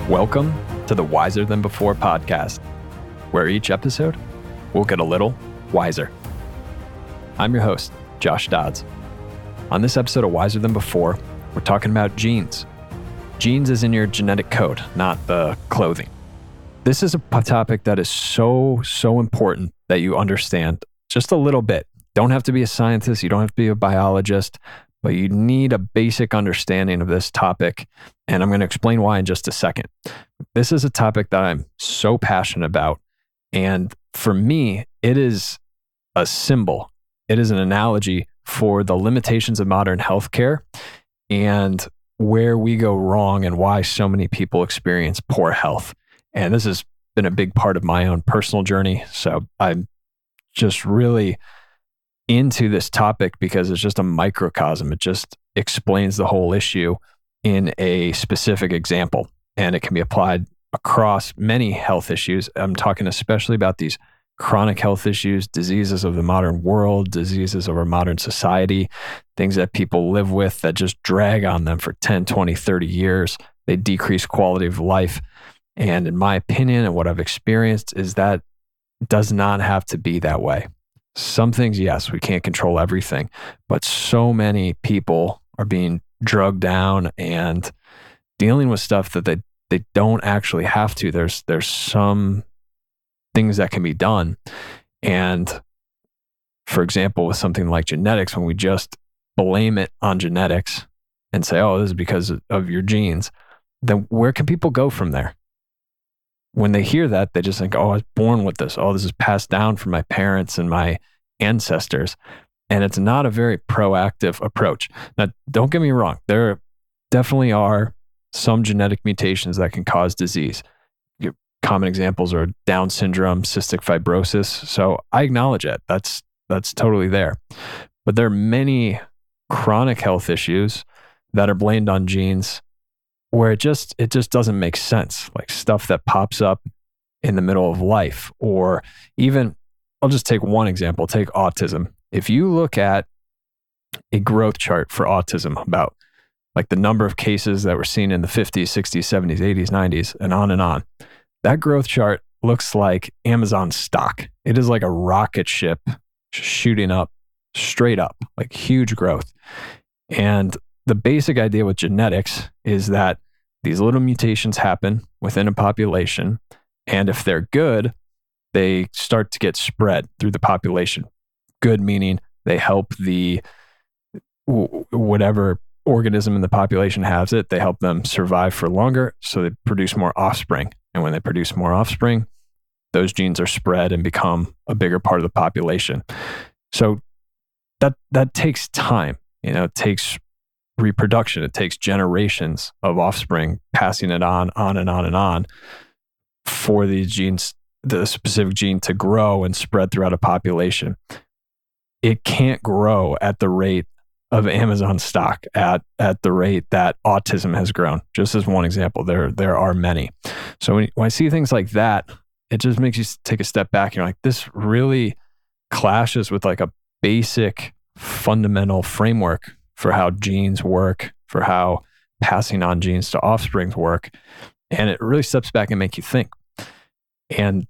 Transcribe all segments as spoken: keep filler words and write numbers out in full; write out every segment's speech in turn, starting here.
Welcome to the Wiser Than Before podcast, where each episode will get a little wiser. I'm your host, Josh Dodds. On this episode of Wiser Than Before, we're talking about genes. Genes is in your genetic code, not the clothing. This is a topic that is so, so important that you understand just a little bit. Don't have to be a scientist, you don't have to be a biologist, but you need a basic understanding of this topic, and I'm going to explain why in just a second. This is a topic that I'm so passionate about, and for me, it is a symbol. It is an analogy for the limitations of modern healthcare and where we go wrong and why so many people experience poor health. And this has been a big part of my own personal journey, so I'm just really into this topic because it's just a microcosm. It just explains the whole issue in a specific example, and it can be applied across many health issues. I'm talking especially about these chronic health issues, diseases of the modern world, diseases of our modern society, things that people live with that just drag on them for ten, twenty, thirty years. They decrease quality of life. And in my opinion, and what I've experienced, is that does not have to be that way. Some things, yes, we can't control everything, but so many people are being drugged down and dealing with stuff that they, they don't actually have to. There's there's some things that can be done. And for example, with something like genetics, when we just blame it on genetics and say, oh, this is because of your genes, then where can people go from there? When they hear that, they just think, oh, I was born with this. Oh, this is passed down from my parents and my ancestors. And it's not a very proactive approach. Now, don't get me wrong. There definitely are some genetic mutations that can cause disease. Common examples are Down syndrome, cystic fibrosis. So I acknowledge it. That's, that's totally there. But there are many chronic health issues that are blamed on genes where it just it just doesn't make sense, like stuff that pops up in the middle of life. Or even, I'll just take one example, take autism. If you look at a growth chart for autism, about like the number of cases that were seen in the fifties, sixties, seventies, eighties, nineties, and on and on, that growth chart looks like Amazon stock. It is like a rocket ship shooting up, straight up, like huge growth. And the basic idea with genetics is that these little mutations happen within a population, and if they're good, they start to get spread through the population. Good meaning they help the whatever organism in the population has it, they help them survive for longer, so they produce more offspring. And when they produce more offspring, those genes are spread and become a bigger part of the population. So that that takes time. You know, it takes reproduction. It takes generations of offspring passing it on, on and on and on for these genes, the specific gene to grow and spread throughout a population. It can't grow at the rate of Amazon stock, at, at the rate that autism has grown. Just as one example, there, there are many. So when, when I see things like that, it just makes you take a step back. You're like, this really clashes with like a basic fundamental framework for how genes work, for how passing on genes to offsprings work. And it really steps back and makes you think. And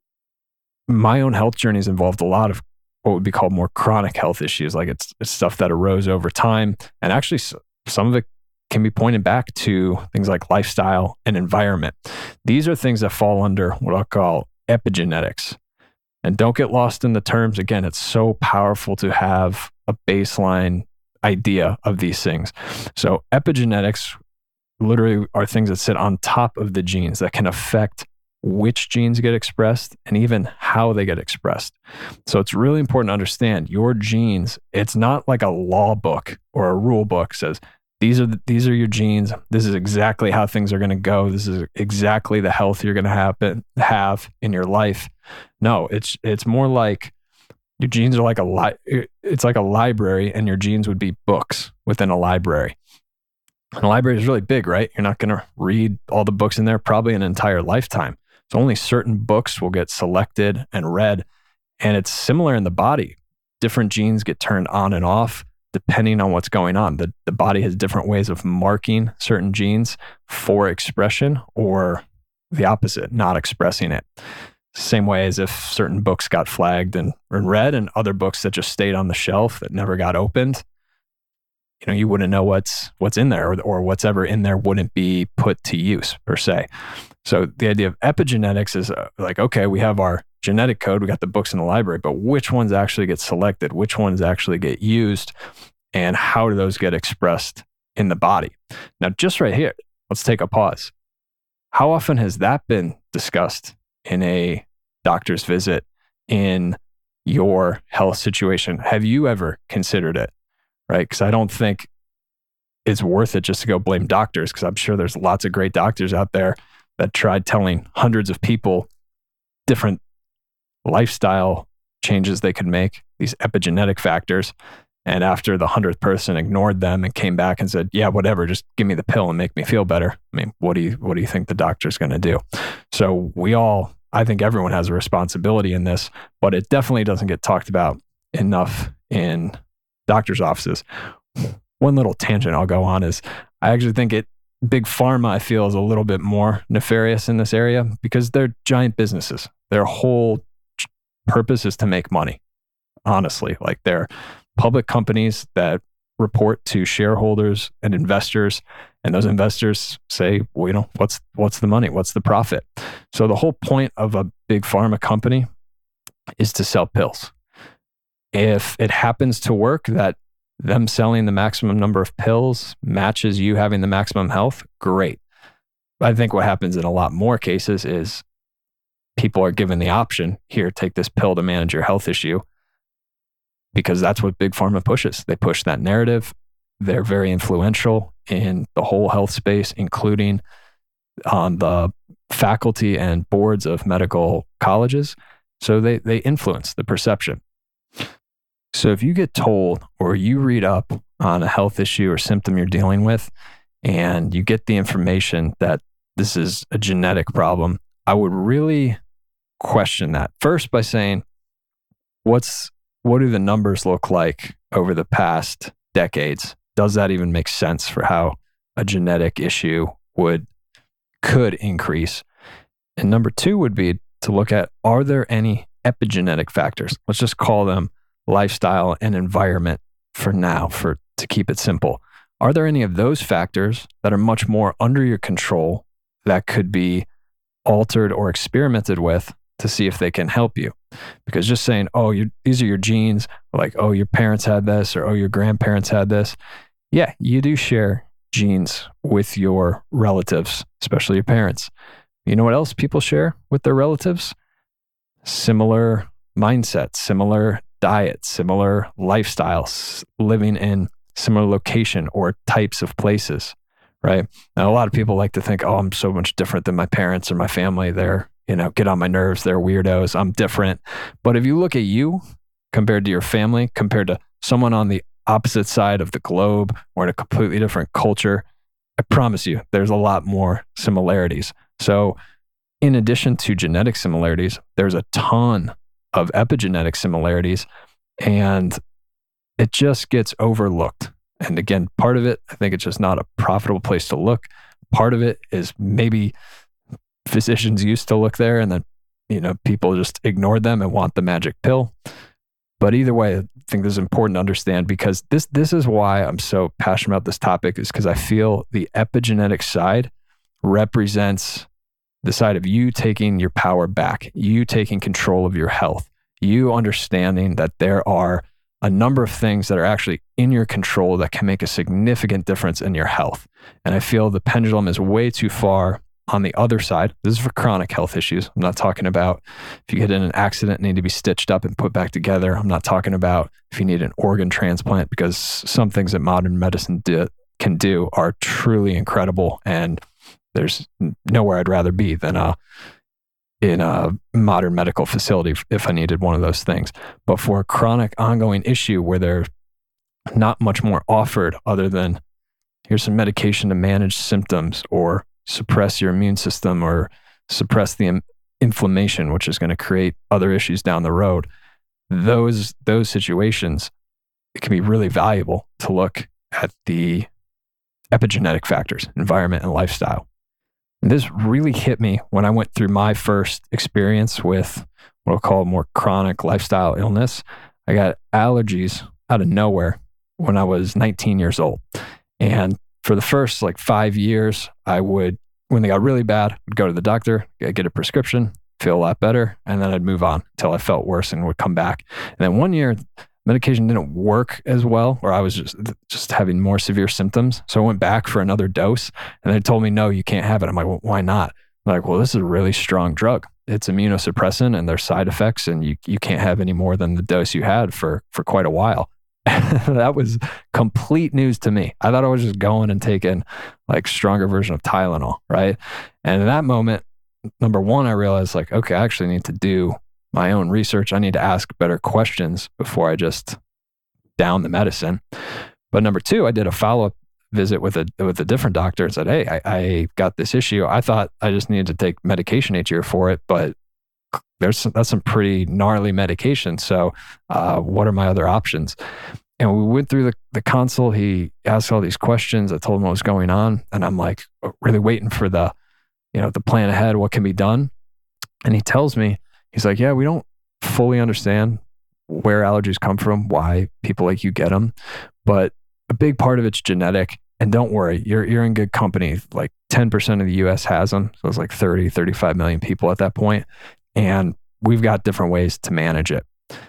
my own health journey has involved a lot of what would be called more chronic health issues. Like it's, it's stuff that arose over time. And actually some of it can be pointed back to things like lifestyle and environment. These are things that fall under what I'll call epigenetics. And don't get lost in the terms. Again, it's so powerful to have a baseline idea of these things. So epigenetics literally are things that sit on top of the genes that can affect which genes get expressed and even how they get expressed. So it's really important to understand your genes. It's not like a law book or a rule book says, these are the, these are your genes. This is exactly how things are going to go. This is exactly the health you're going to happen have in your life. No, it's it's more like your genes are like a li- it's like a library, and your genes would be books within a library. And a library is really big, right? You're not going to read all the books in there probably an entire lifetime. So only certain books will get selected and read. And it's similar in the body. Different genes get turned on and off depending on what's going on. The, the body has different ways of marking certain genes for expression, or the opposite, not expressing it. Same way as if certain books got flagged and, and read, and other books that just stayed on the shelf that never got opened. You know, you wouldn't know what's what's in there, or, or what's ever in there wouldn't be put to use per se. So the idea of epigenetics is uh, like, okay, we have our genetic code, we got the books in the library, but which ones actually get selected, which ones actually get used, and how do those get expressed in the body? Now, just right here, let's take a pause. How often has that been discussed in a doctor's visit, in your health situation? Have you ever considered it? Right? Because I don't think it's worth it just to go blame doctors, because I'm sure there's lots of great doctors out there that tried telling hundreds of people different lifestyle changes they could make, these epigenetic factors. And after the hundredth person ignored them and came back and said, yeah, whatever, just give me the pill and make me feel better. I mean, what do you, what do you think the doctor's going to do? So we all, I think everyone has a responsibility in this, but it definitely doesn't get talked about enough in doctors' offices. One little tangent I'll go on is I actually think it, Big Pharma, I feel, is a little bit more nefarious in this area, because they're giant businesses. Their whole purpose is to make money. Honestly, like, they're public companies that report to shareholders and investors, and those investors say, well, you know, what's what's the money? What's the profit? So the whole point of a big pharma company is to sell pills. If it happens to work that them selling the maximum number of pills matches you having the maximum health, great. I think what happens in a lot more cases is people are given the option, here, take this pill to manage your health issue, because that's what big pharma pushes. They push that narrative. They're very influential in the whole health space, including on the faculty and boards of medical colleges. So they, they influence the perception. So if you get told, or you read up on a health issue or symptom you're dealing with, and you get the information that this is a genetic problem, I would really question that. First, by saying, what's what do the numbers look like over the past decades? Does that even make sense for how a genetic issue would could increase? And number two would be to look at, are there any epigenetic factors? Let's just call them lifestyle and environment for now, for to keep it simple. Are there any of those factors that are much more under your control that could be altered or experimented with to see if they can help you? Because just saying, oh, you these are your genes, or like, oh, your parents had this, or oh, your grandparents had this. Yeah, you do share genes with your relatives, especially your parents. You know what else people share with their relatives? Similar mindsets, similar diets, similar lifestyles, living in similar location or types of places, right? Now, a lot of people like to think, oh, I'm so much different than my parents or my family. They're, you know, get on my nerves. They're weirdos. I'm different. But if you look at you compared to your family, compared to someone on the opposite side of the globe or in a completely different culture, I promise you, there's a lot more similarities. So in addition to genetic similarities, there's a ton of epigenetic similarities, and it just gets overlooked. And again, part of it, I think it's just not a profitable place to look. Part of it is maybe physicians used to look there, and then, you know, people just ignored them and want the magic pill. But either way, I think this is important to understand, because this this is why I'm so passionate about this topic, is because I feel the epigenetic side represents the side of you taking your power back, you taking control of your health, you understanding that there are a number of things that are actually in your control that can make a significant difference in your health. And I feel the pendulum is way too far on the other side. This is for chronic health issues. I'm not talking about if you get in an accident and need to be stitched up and put back together. I'm not talking about if you need an organ transplant, because some things that modern medicine do, can do are truly incredible. And there's nowhere I'd rather be than uh, in a modern medical facility if I needed one of those things. But for a chronic ongoing issue where there's not much more offered other than here's some medication to manage symptoms or suppress your immune system or suppress the im- inflammation, which is going to create other issues down the road. Those those situations, it can be really valuable to look at the epigenetic factors, environment and lifestyle. And this really hit me when I went through my first experience with what I'll call more chronic lifestyle illness. I got allergies out of nowhere when I was nineteen years old. And for the first like five years, I would, when they got really bad, I'd go to the doctor, get a prescription, feel a lot better, and then I'd move on until I felt worse and would come back. And then one year, medication didn't work as well, or I was just just having more severe symptoms. So I went back for another dose, and they told me, no, you can't have it. I'm like, well, why not? I'm like, well, this is a really strong drug. It's immunosuppressant, and there's side effects, and you you can't have any more than the dose you had for for quite a while. That was complete news to me. I thought I was just going and taking like stronger version of Tylenol, right? And in that moment, number one, I realized like, okay, I actually need to do my own research. I need to ask better questions before I just down the medicine. But number two, I did a follow-up visit with a with a different doctor and said, hey, I, I got this issue. I thought I just needed to take medication each year for it, but there's some, that's some pretty gnarly medication. So uh, what are my other options? And we went through the, the consult. He asked all these questions. I told him what was going on. And I'm like really waiting for the, you know, the plan ahead, what can be done. And he tells me, he's like, yeah, we don't fully understand where allergies come from, why people like you get them, but a big part of it's genetic. And don't worry, you're you're in good company. Like ten percent of the U S has them. So it's like thirty, thirty-five million people at that point. And we've got different ways to manage it.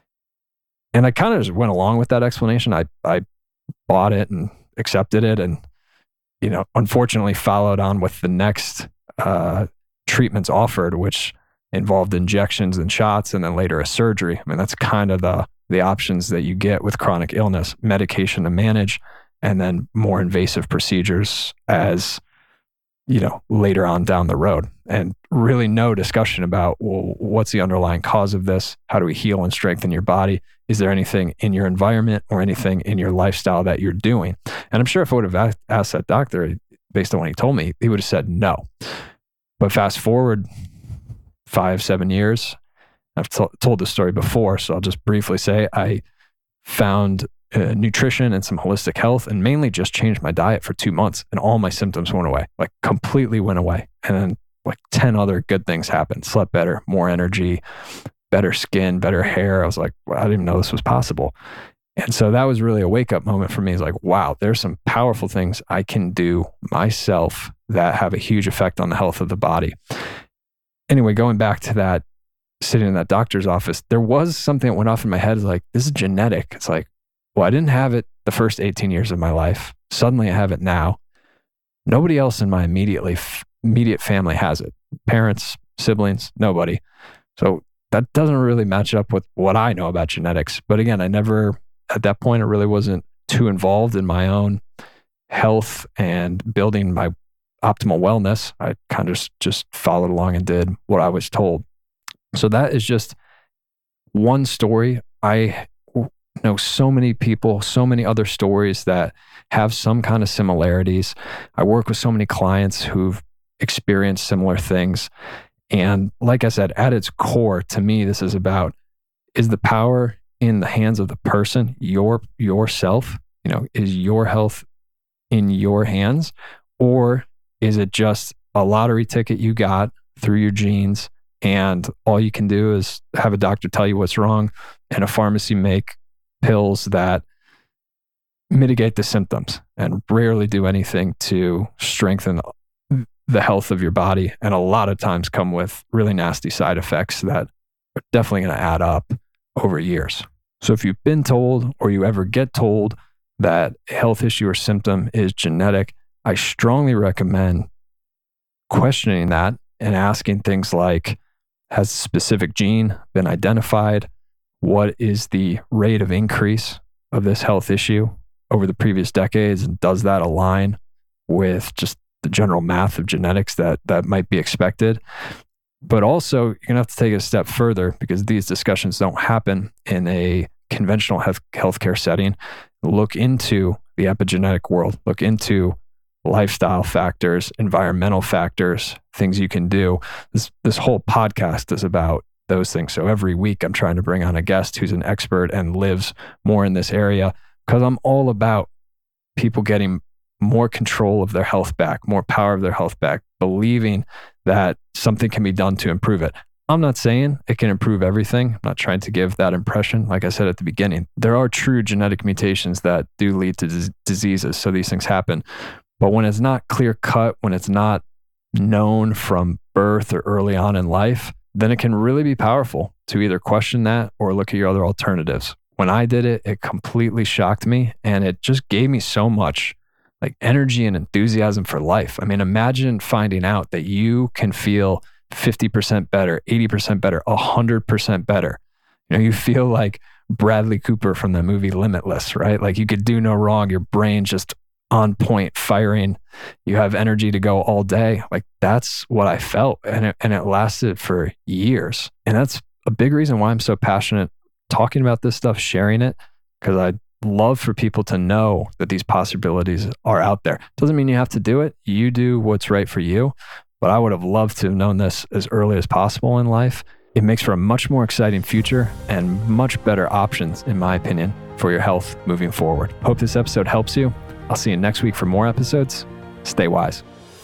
And I kind of just went along with that explanation. I, I bought it and accepted it. And, you know, unfortunately followed on with the next uh, treatments offered, which involved injections and shots, and then later a surgery. I mean, that's kind of the the options that you get with chronic illness: medication to manage, and then more invasive procedures as, you know, later on down the road. And really no discussion about, well, what's the underlying cause of this? How do we heal and strengthen your body? Is there anything in your environment or anything in your lifestyle that you're doing? And I'm sure if I would have asked that doctor, based on what he told me, he would have said no. But fast forward five, seven years, I've t- told this story before, so I'll just briefly say I found uh, nutrition and some holistic health, and mainly just changed my diet for two months, and all my symptoms went away, like completely went away. And then like ten other good things happened: slept better, more energy, better skin, better hair. I was like, well, I didn't even know this was possible. And so that was really a wake up moment for me. It's like, wow, there's some powerful things I can do myself that have a huge effect on the health of the body. Anyway, going back to that, sitting in that doctor's office, there was something that went off in my head. It's like, this is genetic. It's like, well, I didn't have it the first eighteen years of my life. Suddenly I have it now. Nobody else in my immediately immediate family has it. Parents, siblings, nobody. So that doesn't really match up with what I know about genetics. But again, I never, at that point, I really wasn't too involved in my own health and building my optimal wellness. I kind of just, just followed along and did what I was told. So that is just one story. I know so many people, so many other stories that have some kind of similarities. I work with so many clients who've experienced similar things. And like I said, at its core, to me, this is about, is the power in the hands of the person, your yourself? You know, is your health in your hands? Or is it just a lottery ticket you got through your genes, and all you can do is have a doctor tell you what's wrong and a pharmacy make pills that mitigate the symptoms and rarely do anything to strengthen the health of your body, and a lot of times come with really nasty side effects that are definitely going to add up over years. So if you've been told, or you ever get told, that a health issue or symptom is genetic, I strongly recommend questioning that and asking things like, has a specific gene been identified? What is the rate of increase of this health issue over the previous decades? And does that align with just the general math of genetics that that might be expected? But also, you're going to have to take it a step further, because these discussions don't happen in a conventional health healthcare setting. Look into the epigenetic world. Look into lifestyle factors, environmental factors, things you can do. This this whole podcast is about those things. So every week I'm trying to bring on a guest who's an expert and lives more in this area. because I'm all about people getting more control of their health back, more power of their health back, believing that something can be done to improve it. I'm not saying it can improve everything. I'm not trying to give that impression. Like I said at the beginning, there are true genetic mutations that do lead to dis- diseases. So these things happen. But when it's not clear cut, when it's not known from birth or early on in life, then it can really be powerful to either question that or look at your other alternatives. When I did it, it completely shocked me, and it just gave me so much like energy and enthusiasm for life. I mean, imagine finding out that you can feel fifty percent better, eighty percent better, one hundred percent better. You know, you feel like Bradley Cooper from the movie Limitless, right? Like you could do no wrong. Your brain's just on point, firing. You have energy to go all day. Like that's what I felt. And it, and it lasted for years. And that's a big reason why I'm so passionate talking about this stuff, sharing it, because I love for people to know that these possibilities are out there. Doesn't mean you have to do it. You do what's right for you. But I would have loved to have known this as early as possible in life. It makes for a much more exciting future and much better options, in my opinion, for your health moving forward. Hope this episode helps you. I'll see you next week for more episodes. Stay wise.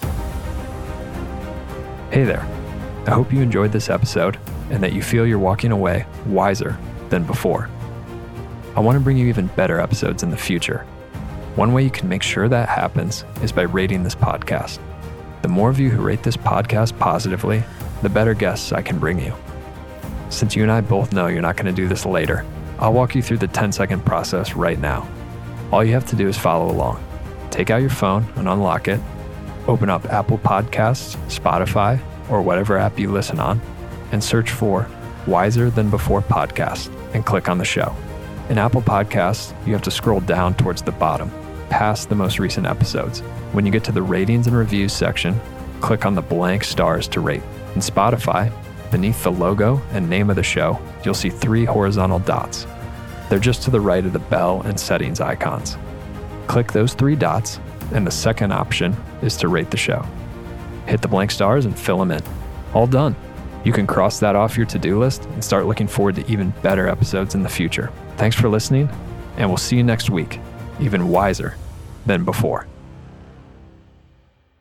Hey there. I hope you enjoyed this episode and that you feel you're walking away wiser than before. I want to bring you even better episodes in the future. One way you can make sure that happens is by rating this podcast. The more of you who rate this podcast positively, the better guests I can bring you. Since you and I both know you're not going to do this later, I'll walk you through the ten second process right now. All you have to do is follow along. Take out your phone and unlock it. Open up Apple Podcasts, Spotify, or whatever app you listen on, and search for Wiser Than Before Podcast and click on the show. In Apple Podcasts, you have to scroll down towards the bottom, past the most recent episodes. When you get to the ratings and reviews section, click on the blank stars to rate. In Spotify, beneath the logo and name of the show, you'll see three horizontal dots. They're just to the right of the bell and settings icons. Click those three dots, and the second option is to rate the show. Hit the blank stars and fill them in. All done. You can cross that off your to-do list and start looking forward to even better episodes in the future. Thanks for listening, and we'll see you next week, even wiser than before.